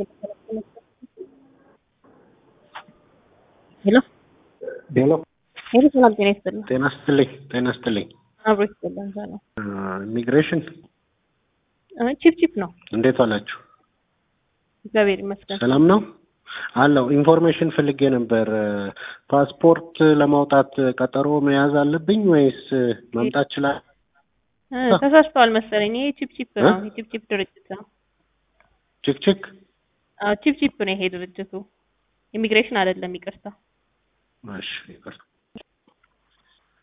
ሄሎ ሄሎ ሄሎ፣ ሰላም ጤና ይስጥልኝ። ጤና ይስጥልኝ። አብሮ ይስጥልኝ። ሰላም ኢሚግሬሽን ቺፕ ቺፕ ነው። እንዴት ዋላችሁ? እግዚአብሔር ይመስገን። ሰላም ነው አለው። ኢንፎርሜሽን ፈልጌ ነበር። ፓስፖርት ለማውጣት ቀጠሮ መያዝ አለብኝ ወይስ ማምጣት ይችላል? ተሳስተዋል መሰለኝ። ይሄ ቺፕ ቺፕ ነው። ቺፕ ቺፕ ድርጅት ነው። ችክችክ ቺፕ ቺፕ ነው ይሄ ድርጅቱ። ኢሚግሬሽን አይደለም፣ ይቅርታ። እሺ ይቅርታ።